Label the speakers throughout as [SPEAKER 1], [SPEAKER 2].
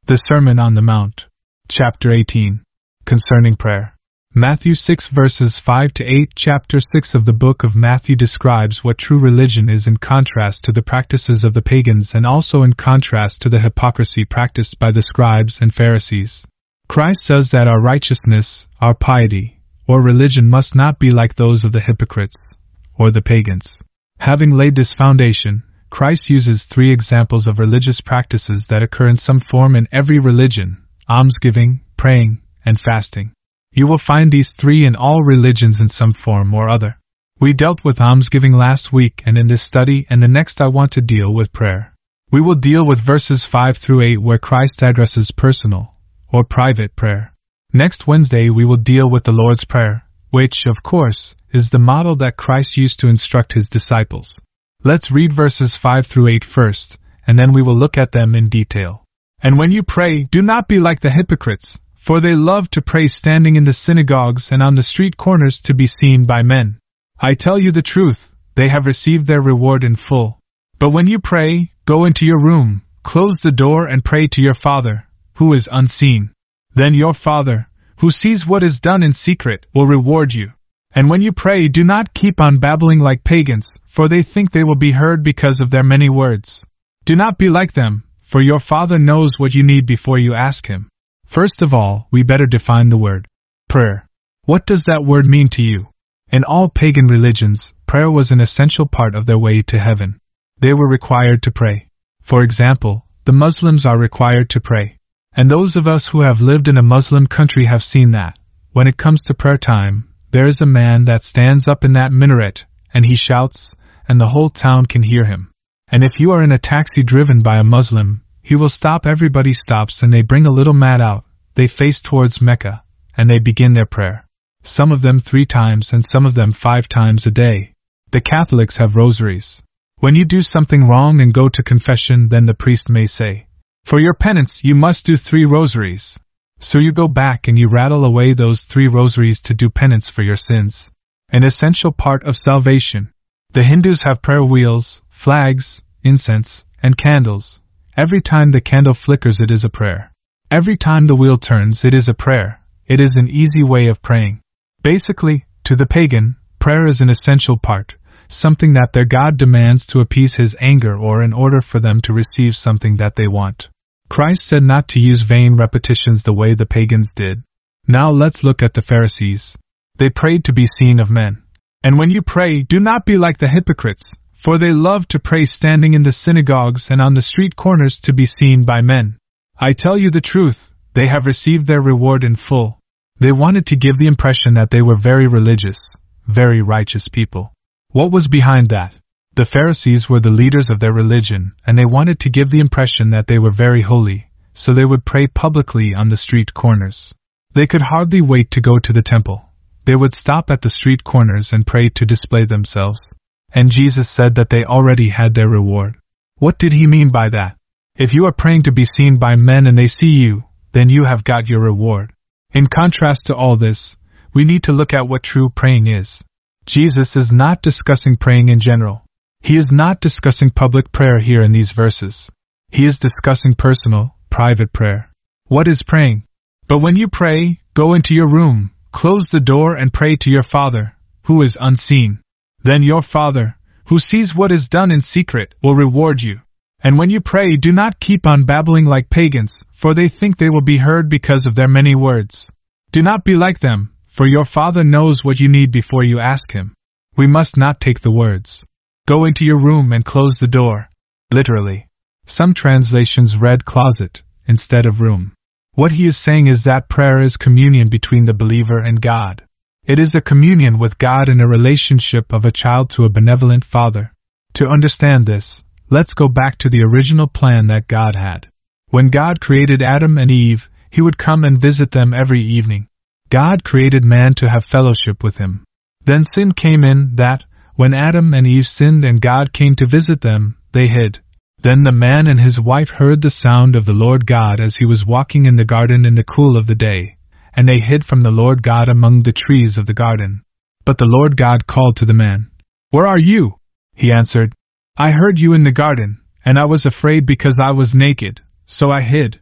[SPEAKER 1] The Sermon on the Mount. Chapter 18. Concerning Prayer. Matthew 6 verses 5 to 8. Chapter 6 of the book of Matthew describes what true religion is in contrast to the practices of the pagans and also in contrast to the hypocrisy practiced by the scribes and Pharisees. Christ says that our righteousness, our piety, or religion must not be like those of the hypocrites, or the pagans. Having laid this foundation, Christ uses three examples of religious practices that occur in some form in every religion: almsgiving, praying, and fasting. You will find these three in all religions in some form or other. We dealt with almsgiving last week, and in this study and the next I want to deal with prayer. We will deal with verses 5 through 8 where Christ addresses personal, or private prayer. Next Wednesday we will deal with the Lord's Prayer, which, of course, is the model that Christ used to instruct his disciples. Let's read verses 5 through 8 first, and then we will look at them in detail. And when you pray, do not be like the hypocrites, for they love to pray standing in the synagogues and on the street corners to be seen by men. I tell you the truth, they have received their reward in full. But when you pray, go into your room, close the door and pray to your Father, who is unseen. Then your Father, who sees what is done in secret, will reward you. And when you pray, do not keep on babbling like pagans, for they think they will be heard because of their many words. Do not be like them, for your Father knows what you need before you ask Him. First of all, we better define the word prayer. What does that word mean to you? In all pagan religions, prayer was an essential part of their way to heaven. They were required to pray. For example, the Muslims are required to pray. And those of us who have lived in a Muslim country have seen that, when it comes to prayer time, there is a man that stands up in that minaret, and he shouts, and the whole town can hear him. And if you are in a taxi driven by a Muslim, he will stop. Everybody stops and they bring a little mat out, they face towards Mecca, and they begin their prayer. Some of them 3 times and some of them 5 times a day. The Catholics have rosaries. When you do something wrong and go to confession, then the priest may say, "For your penance you must do 3 rosaries." So you go back and you rattle away those 3 rosaries to do penance for your sins. An essential part of salvation. The Hindus have prayer wheels, flags, incense, and candles. Every time the candle flickers, it is a prayer. Every time the wheel turns, it is a prayer. It is an easy way of praying. Basically, to the pagan, prayer is an essential part, something that their God demands to appease his anger or in order for them to receive something that they want. Christ said not to use vain repetitions the way the pagans did. Now let's look at the Pharisees. They prayed to be seen of men. And when you pray, do not be like the hypocrites, for they love to pray standing in the synagogues and on the street corners to be seen by men. I tell you the truth, they have received their reward in full. They wanted to give the impression that they were very religious, very righteous people. What was behind that? The Pharisees were the leaders of their religion, and they wanted to give the impression that they were very holy, so they would pray publicly on the street corners. They could hardly wait to go to the temple. They would stop at the street corners and pray to display themselves. And Jesus said that they already had their reward. What did he mean by that? If you are praying to be seen by men and they see you, then you have got your reward. In contrast to all this, we need to look at what true praying is. Jesus is not discussing praying in general. He is not discussing public prayer here in these verses. He is discussing personal, private prayer. What is praying? But when you pray, go into your room, close the door and pray to your Father, who is unseen. Then your Father, who sees what is done in secret, will reward you. And when you pray, do not keep on babbling like pagans, for they think they will be heard because of their many words. Do not be like them, for your Father knows what you need before you ask Him. We must not take the words, "Go into your room and close the door," literally. Some translations read closet instead of room. What he is saying is that prayer is communion between the believer and God. It is a communion with God in a relationship of a child to a benevolent Father. To understand this, let's go back to the original plan that God had. When God created Adam and Eve, He would come and visit them every evening. God created man to have fellowship with Him. Then sin came in that, when Adam and Eve sinned and God came to visit them, they hid. Then the man and his wife heard the sound of the Lord God as He was walking in the garden in the cool of the day, and they hid from the Lord God among the trees of the garden. But the Lord God called to the man, "Where are you?" He answered, "I heard you in the garden, and I was afraid because I was naked, so I hid."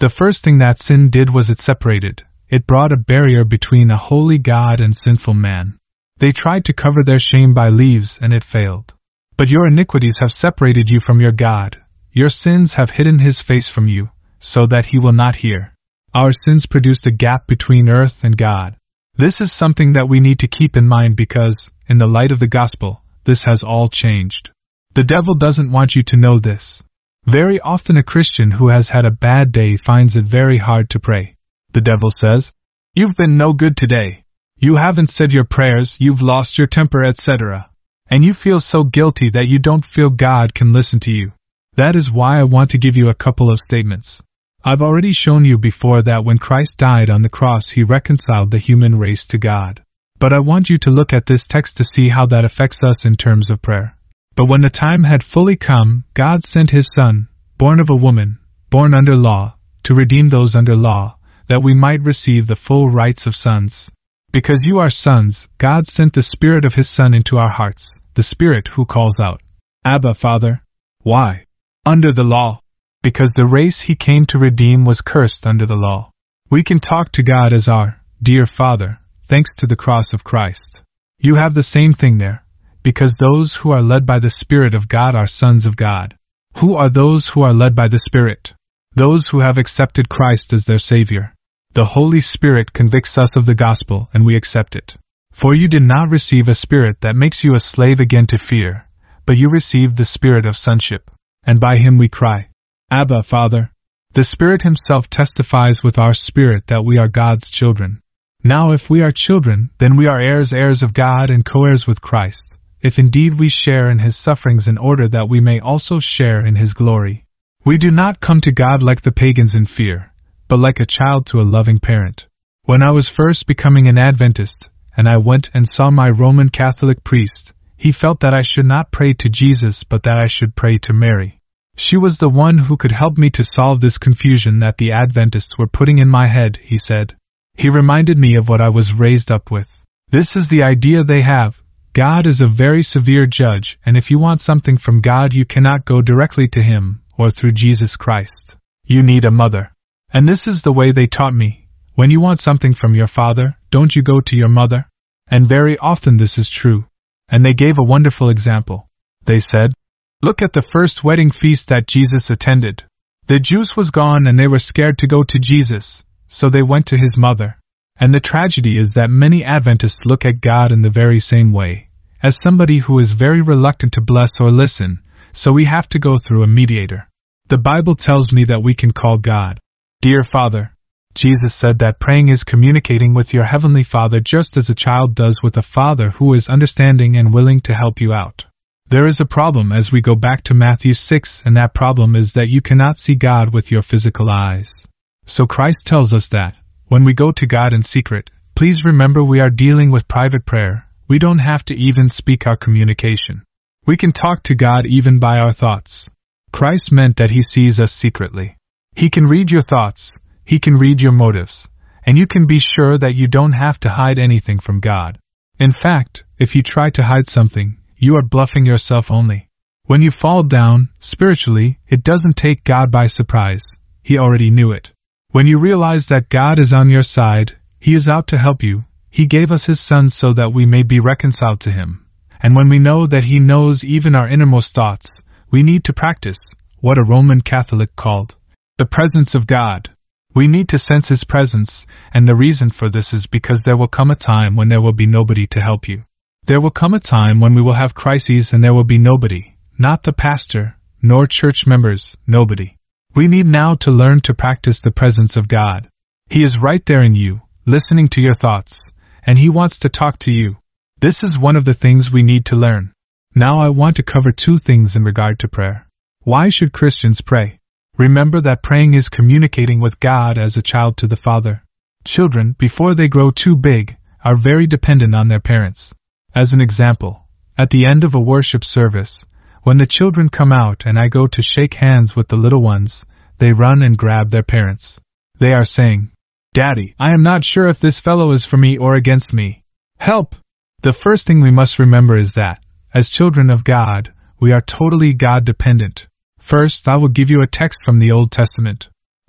[SPEAKER 1] The first thing that sin did was it separated. It brought a barrier between a holy God and sinful man. They tried to cover their shame by leaves and it failed. But your iniquities have separated you from your God. Your sins have hidden his face from you, so that he will not hear. Our sins produced a gap between earth and God. This is something that we need to keep in mind because, in the light of the gospel, this has all changed. The devil doesn't want you to know this. Very often a Christian who has had a bad day finds it very hard to pray. The devil says, "You've been no good today. You haven't said your prayers, you've lost your temper, etc. And you feel so guilty that you don't feel God can listen to you." That is why I want to give you a couple of statements. I've already shown you before that when Christ died on the cross he reconciled the human race to God. But I want you to look at this text to see how that affects us in terms of prayer. But when the time had fully come, God sent his Son, born of a woman, born under law, to redeem those under law, that we might receive the full rights of sons. Because you are sons, God sent the Spirit of his Son into our hearts, the Spirit who calls out, "Abba, Father." Why? Under the law. Because the race he came to redeem was cursed under the law. We can talk to God as our dear Father, thanks to the cross of Christ. You have the same thing there, because those who are led by the Spirit of God are sons of God. Who are those who are led by the Spirit? Those who have accepted Christ as their Savior. The Holy Spirit convicts us of the gospel and we accept it. For you did not receive a spirit that makes you a slave again to fear, but you received the spirit of sonship, and by him we cry, "Abba, Father." The Spirit himself testifies with our spirit that we are God's children. Now if we are children, then we are heirs of God and co-heirs with Christ, if indeed we share in his sufferings in order that we may also share in his glory. We do not come to God like the pagans in fear, but like a child to a loving parent. When I was first becoming an Adventist, and I went and saw my Roman Catholic priest, he felt that I should not pray to Jesus but that I should pray to Mary. She was the one who could help me to solve this confusion that the Adventists were putting in my head, he said. He reminded me of what I was raised up with. This is the idea they have. God is a very severe judge, and if you want something from God you cannot go directly to him, or through Jesus Christ. You need a mother. And this is the way they taught me. When you want something from your father, don't you go to your mother? And very often this is true. And they gave a wonderful example. They said, "Look at the first wedding feast that Jesus attended. The juice was gone and they were scared to go to Jesus, so they went to his mother." And the tragedy is that many Adventists look at God in the very same way, as somebody who is very reluctant to bless or listen, so we have to go through a mediator. The Bible tells me that we can call God Dear Father. Jesus said that praying is communicating with your Heavenly Father just as a child does with a father who is understanding and willing to help you out. There is a problem as we go back to Matthew 6, and that problem is that you cannot see God with your physical eyes. So Christ tells us that, when we go to God in secret, please remember we are dealing with private prayer. We don't have to even speak our communication. We can talk to God even by our thoughts. Christ meant that he sees us secretly. He can read your thoughts. He can read your motives, and you can be sure that you don't have to hide anything from God. In fact, if you try to hide something, you are bluffing yourself only. When you fall down, spiritually, it doesn't take God by surprise. He already knew it. When you realize that God is on your side, he is out to help you. He gave us his Son so that we may be reconciled to him. And when we know that he knows even our innermost thoughts, we need to practice what a Roman Catholic called the presence of God. We need to sense his presence, and the reason for this is because there will come a time when there will be nobody to help you. There will come a time when we will have crises and there will be nobody, not the pastor, nor church members, nobody. We need now to learn to practice the presence of God. He is right there in you, listening to your thoughts, and he wants to talk to you. This is one of the things we need to learn. Now I want to cover two things in regard to prayer. Why should Christians pray? Remember that praying is communicating with God as a child to the Father. Children, before they grow too big, are very dependent on their parents. As an example, at the end of a worship service, when the children come out and I go to shake hands with the little ones, they run and grab their parents. They are saying, "Daddy, I am not sure if this fellow is for me or against me. Help!" The first thing we must remember is that, as children of God, we are totally God-dependent. First, I will give you a text from the Old Testament.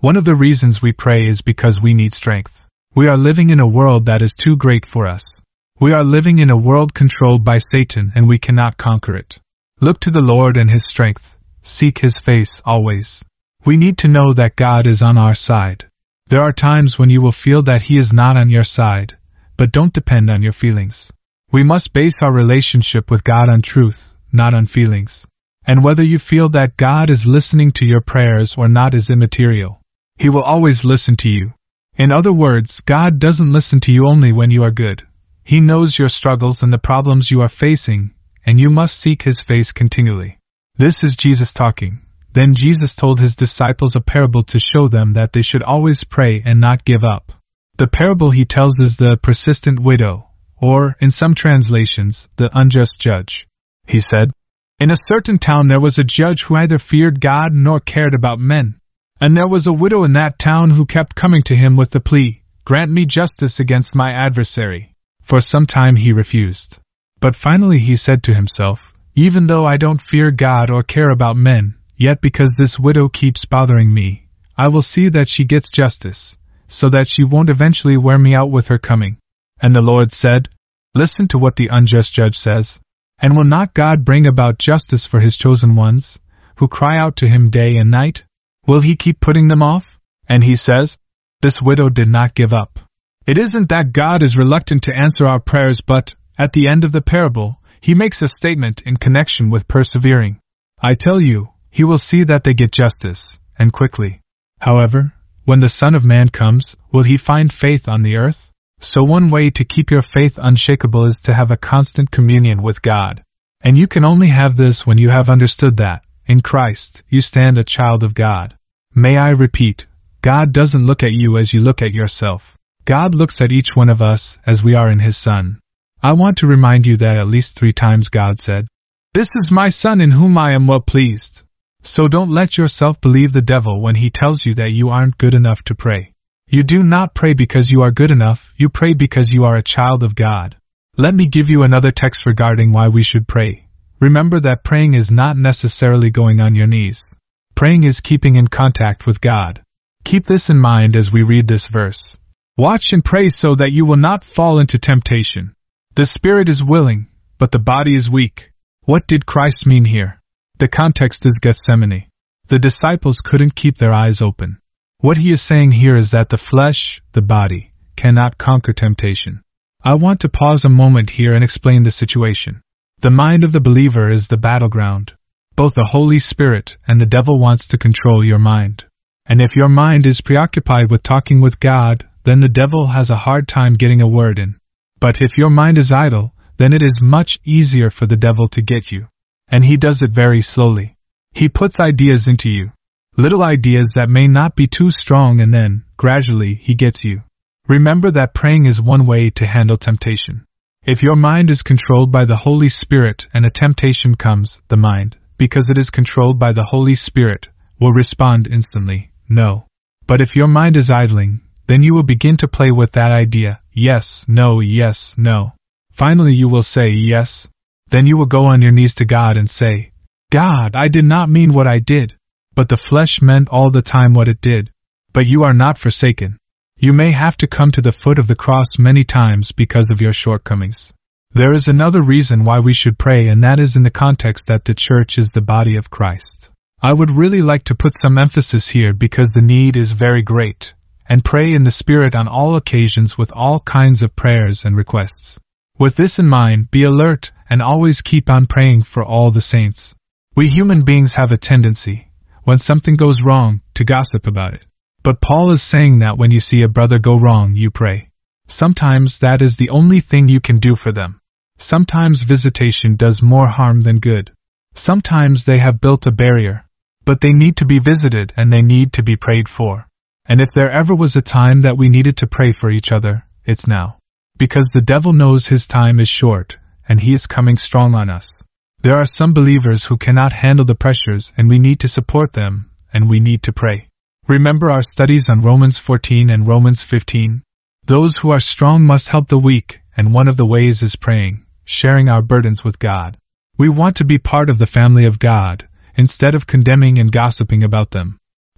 [SPEAKER 1] One of the reasons we pray is because we need strength. We are living in a world that is too great for us. We are living in a world controlled by Satan and we cannot conquer it. Look to the Lord and His strength. Seek His face always. We need to know that God is on our side. There are times when you will feel that He is not on your side, but don't depend on your feelings. We must base our relationship with God on truth, not on feelings. And whether you feel that God is listening to your prayers or not is immaterial. He will always listen to you. In other words, God doesn't listen to you only when you are good. He knows your struggles and the problems you are facing, and you must seek His face continually. This is Jesus talking. Then Jesus told His disciples a parable to show them that they should always pray and not give up. The parable He tells is the persistent widow, or, in some translations, the unjust judge. He said, "In a certain town there was a judge who neither feared God nor cared about men. And there was a widow in that town who kept coming to him with the plea, 'Grant me justice against my adversary.' For some time he refused. But finally he said to himself, 'Even though I don't fear God or care about men, yet because this widow keeps bothering me, I will see that she gets justice, so that she won't eventually wear me out with her coming.' And the Lord said, 'Listen to what the unjust judge says. And will not God bring about justice for His chosen ones, who cry out to Him day and night? Will He keep putting them off?' And He says, this widow did not give up. It isn't that God is reluctant to answer our prayers, but, at the end of the parable, He makes a statement in connection with persevering. I tell you, He will see that they get justice, and quickly. However, when the Son of Man comes, will He find faith on the earth? So one way to keep your faith unshakable is to have a constant communion with God. And you can only have this when you have understood that, in Christ, you stand a child of God. May I repeat, God doesn't look at you as you look at yourself. God looks at each one of us as we are in His Son. I want to remind you that at least 3 times God said, "This is my Son in whom I am well pleased." So don't let yourself believe the devil when he tells you that you aren't good enough to pray. You do not pray because you are good enough, you pray because you are a child of God. Let me give you another text regarding why we should pray. Remember that praying is not necessarily going on your knees. Praying is keeping in contact with God. Keep this in mind as we read this verse. Watch and pray so that you will not fall into temptation. The spirit is willing, but the body is weak. What did Christ mean here? The context is Gethsemane. The disciples couldn't keep their eyes open. What He is saying here is that the flesh, the body, cannot conquer temptation. I want to pause a moment here and explain the situation. The mind of the believer is the battleground. Both the Holy Spirit and the devil wants to control your mind. And if your mind is preoccupied with talking with God, then the devil has a hard time getting a word in. But if your mind is idle, then it is much easier for the devil to get you. And he does it very slowly. He puts ideas into you. Little ideas that may not be too strong, and then, gradually, he gets you. Remember that praying is one way to handle temptation. If your mind is controlled by the Holy Spirit and a temptation comes, the mind, because it is controlled by the Holy Spirit, will respond instantly, no. But if your mind is idling, then you will begin to play with that idea, yes, no. Finally you will say yes. Then you will go on your knees to God and say, God, I did not mean what I did. But the flesh meant all the time what it did. But you are not forsaken. You may have to come to the foot of the cross many times because of your shortcomings. There is another reason why we should pray, and that is in the context that the church is the body of Christ. I would really like to put some emphasis here because the need is very great, and pray in the Spirit on all occasions with all kinds of prayers and requests. With this in mind, be alert and always keep on praying for all the saints. We human beings have a tendency, when something goes wrong, to gossip about it. But Paul is saying that when you see a brother go wrong, you pray. Sometimes that is the only thing you can do for them. Sometimes visitation does more harm than good. Sometimes they have built a barrier. But they need to be visited and they need to be prayed for. And if there ever was a time that we needed to pray for each other, it's now. Because the devil knows his time is short, and he is coming strong on us. There are some believers who cannot handle the pressures, and we need to support them, and we need to pray. Remember our studies on Romans 14 and Romans 15? Those who are strong must help the weak, and one of the ways is praying, sharing our burdens with God. We want to be part of the family of God, instead of condemning and gossiping about them.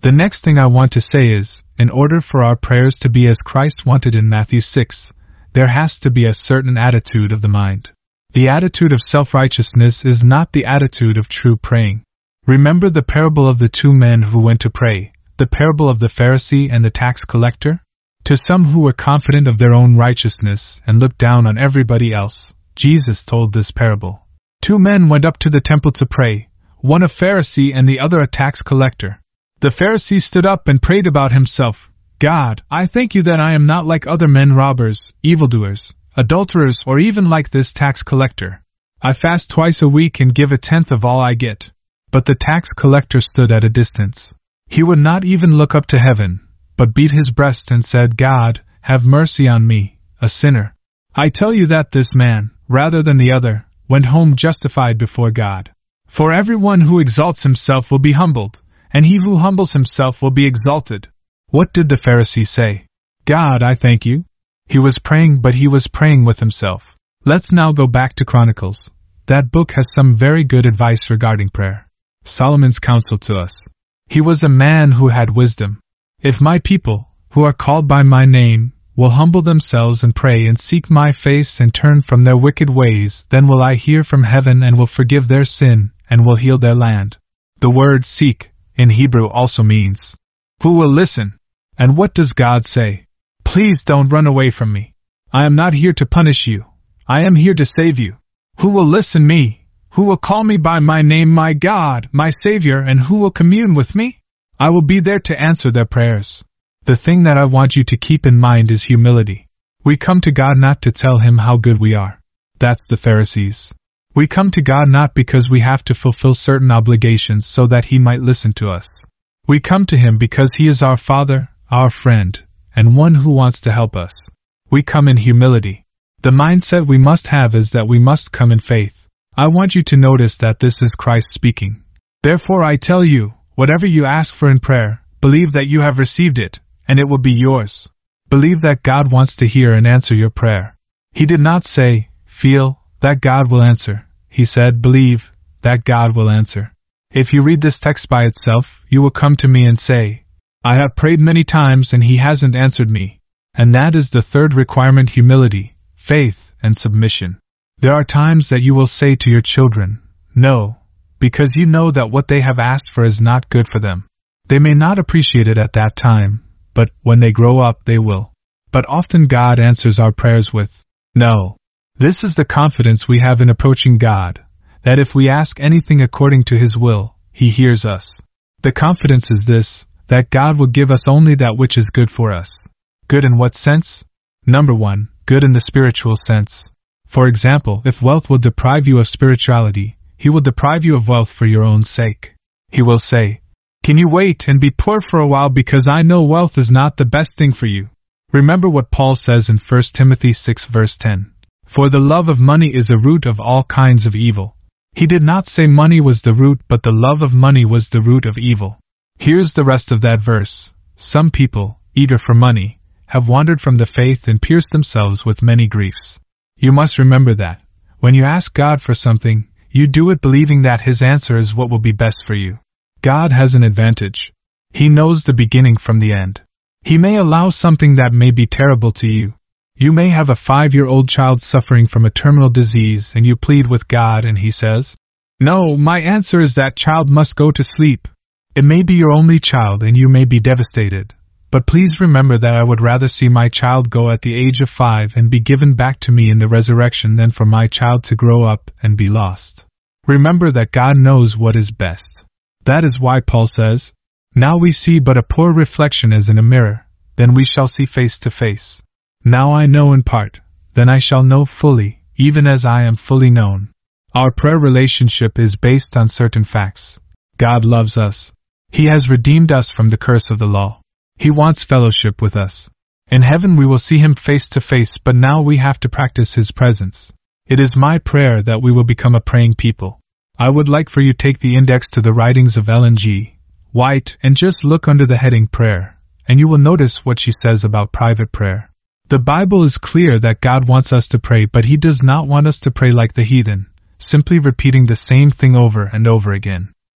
[SPEAKER 1] The next thing I want to say is, in order for our prayers to be as Christ wanted in Matthew 6, there has to be a certain attitude of the mind. The attitude of self-righteousness is not the attitude of true praying. Remember the parable of the two men who went to pray, the parable of the Pharisee and the tax collector? To some who were confident of their own righteousness and looked down on everybody else, Jesus told this parable. Two men went up to the temple to pray, one a Pharisee and the other a tax collector. The Pharisee stood up and prayed about himself, God, I thank you that I am not like other men, robbers, evildoers, adulterers, or even like this tax collector. I fast twice a week and give 1/10 of all I get. But the tax collector stood at a distance. He would not even look up to heaven, but beat his breast and said, God, have mercy on me, a sinner. I tell you that this man, rather than the other, went home justified before God. For everyone who exalts himself will be humbled, and he who humbles himself will be exalted. What did the Pharisee say? God, I thank you. He was praying, but he was praying with himself. Let's now go back to Chronicles. That book has some very good advice regarding prayer. Solomon's counsel to us. He was a man who had wisdom. If my people, who are called by my name, will humble themselves and pray and seek my face and turn from their wicked ways, then will I hear from heaven and will forgive their sin and will heal their land. The word seek, in Hebrew also means, who will listen? And what does God say? Please don't run away from me. I am not here to punish you. I am here to save you. Who will listen me? Who will call me by my name, my God, my Savior, and who will commune with me? I will be there to answer their prayers. The thing that I want you to keep in mind is humility. We come to God not to tell Him how good we are. That's the Pharisees. We come to God not because we have to fulfill certain obligations so that He might listen to us. We come to Him because He is our Father, our friend, and one who wants to help us. We come in humility. The mindset we must have is that we must come in faith. I want you to notice that this is Christ speaking. Therefore I tell you, whatever you ask for in prayer, believe that you have received it, and it will be yours. Believe that God wants to hear and answer your prayer. He did not say, feel, that God will answer. He said, believe, that God will answer. If you read this text by itself, you will come to me and say, I have prayed many times and He hasn't answered me. And that is the third requirement: humility, faith, and submission. There are times that you will say to your children, no, because you know that what they have asked for is not good for them. They may not appreciate it at that time, but when they grow up they will. But often God answers our prayers with, no. This is the confidence we have in approaching God, that if we ask anything according to His will, He hears us. The confidence is this, that God will give us only that which is good for us. Good in what sense? Number 1, good in the spiritual sense. For example, if wealth will deprive you of spirituality, He will deprive you of wealth for your own sake. He will say, can you wait and be poor for a while because I know wealth is not the best thing for you? Remember what Paul says in 1 Timothy 6 verse 10. For the love of money is a root of all kinds of evil. He did not say money was the root, but the love of money was the root of evil. Here's the rest of that verse. Some people, eager for money, have wandered from the faith and pierced themselves with many griefs. You must remember that, when you ask God for something, you do it believing that His answer is what will be best for you. God has an advantage. He knows the beginning from the end. He may allow something that may be terrible to you. You may have a 5-year-old child suffering from a terminal disease and you plead with God and He says, no, my answer is that child must go to sleep. It may be your only child and you may be devastated. But please remember that I would rather see my child go at the age of 5 and be given back to me in the resurrection than for my child to grow up and be lost. Remember that God knows what is best. That is why Paul says, now we see but a poor reflection as in a mirror, then we shall see face to face. Now I know in part, then I shall know fully, even as I am fully known. Our prayer relationship is based on certain facts. God loves us. He has redeemed us from the curse of the law. He wants fellowship with us. In heaven we will see Him face to face, but now we have to practice His presence. It is my prayer that we will become a praying people. I would like for you to take the index to the writings of Ellen G. White and just look under the heading prayer, and you will notice what she says about private prayer. The Bible is clear that God wants us to pray, but He does not want us to pray like the heathen, simply repeating the same thing over and over again.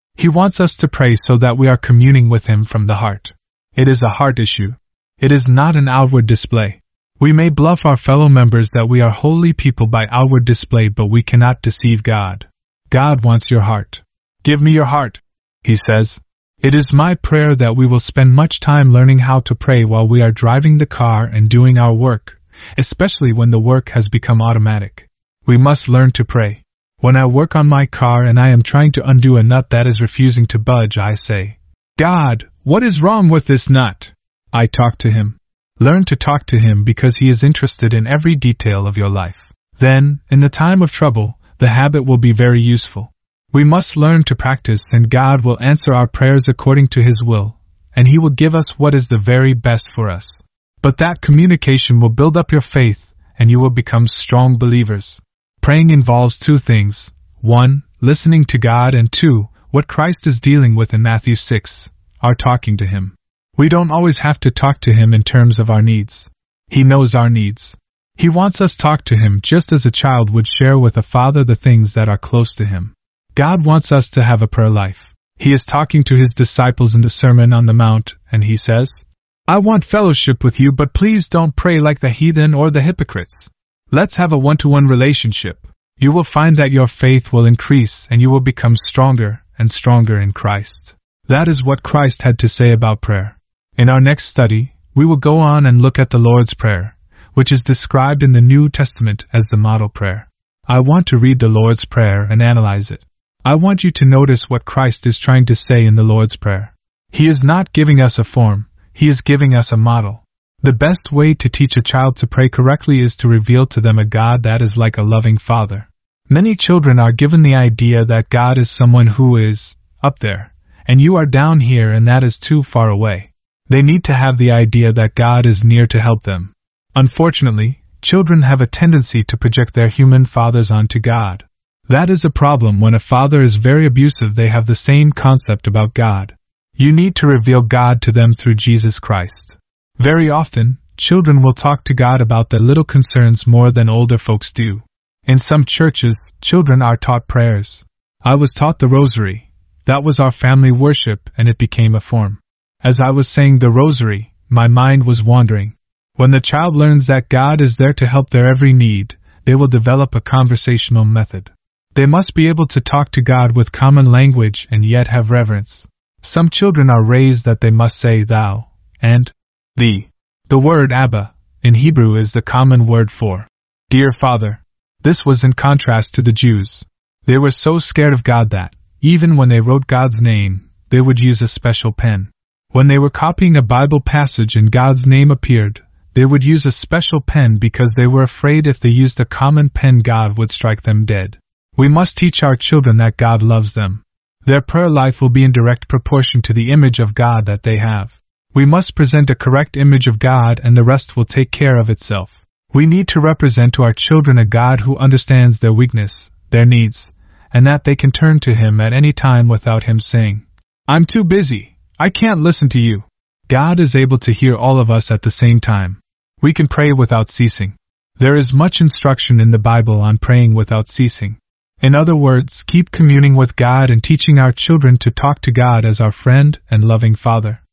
[SPEAKER 1] He wants us to pray so that we are communing with Him from the heart. It is a heart issue. It is not an outward display. We may bluff our fellow members that we are holy people by outward display, but we cannot deceive God. God wants your heart. Give me your heart, He says. It is my prayer that we will spend much time learning how to pray while we are driving the car and doing our work, especially when the work has become automatic. We must learn to pray. When I work on my car and I am trying to undo a nut that is refusing to budge, I say, God, what is wrong with this nut? I talk to Him. Learn to talk to Him because He is interested in every detail of your life. Then, in the time of trouble, the habit will be very useful. We must learn to practice, and God will answer our prayers according to His will, and He will give us what is the very best for us. But that communication will build up your faith, and you will become strong believers. Praying involves two things: 1, listening to God, and 2, what Christ is dealing with in Matthew 6, our talking to Him. We don't always have to talk to Him in terms of our needs. He knows our needs. He wants us to talk to Him just as a child would share with a father the things that are close to him. God wants us to have a prayer life. He is talking to His disciples in the Sermon on the Mount, and He says, I want fellowship with you, but please don't pray like the heathen or the hypocrites. Let's have a one-to-one relationship. You will find that your faith will increase and you will become stronger and stronger in Christ. That is what Christ had to say about prayer. In our next study, we will go on and look at the Lord's Prayer, which is described in the New Testament as the model prayer. I want to read the Lord's Prayer and analyze it. I want you to notice what Christ is trying to say in the Lord's Prayer. He is not giving us a form, He is giving us a model. The best way to teach a child to pray correctly is to reveal to them a God that is like a loving Father. Many children are given the idea that God is someone who is up there, and you are down here, and that is too far away. They need to have the idea that God is near to help them. Unfortunately, children have a tendency to project their human fathers onto God. That is a problem. When a father is very abusive, they have the same concept about God. You need to reveal God to them through Jesus Christ. Very often, children will talk to God about their little concerns more than older folks do. In some churches, children are taught prayers. I was taught the rosary. That was our family worship, and it became a form. As I was saying the rosary, my mind was wandering. When the child learns that God is there to help their every need, they will develop a conversational method. They must be able to talk to God with common language and yet have reverence. Some children are raised that they must say thou and thee. The word Abba, in Hebrew, is the common word for dear Father. This was in contrast to the Jews. They were so scared of God that, even when they wrote God's name, they would use a special pen. When they were copying a Bible passage and God's name appeared, they would use a special pen because they were afraid if they used a common pen, God would strike them dead. We must teach our children that God loves them. Their prayer life will be in direct proportion to the image of God that they have. We must present a correct image of God, and the rest will take care of itself. We need to represent to our children a God who understands their weakness, their needs, and that they can turn to Him at any time without Him saying, I'm too busy, I can't listen to you. God is able to hear all of us at the same time. We can pray without ceasing. There is much instruction in the Bible on praying without ceasing. In other words, keep communing with God and teaching our children to talk to God as our friend and loving Father.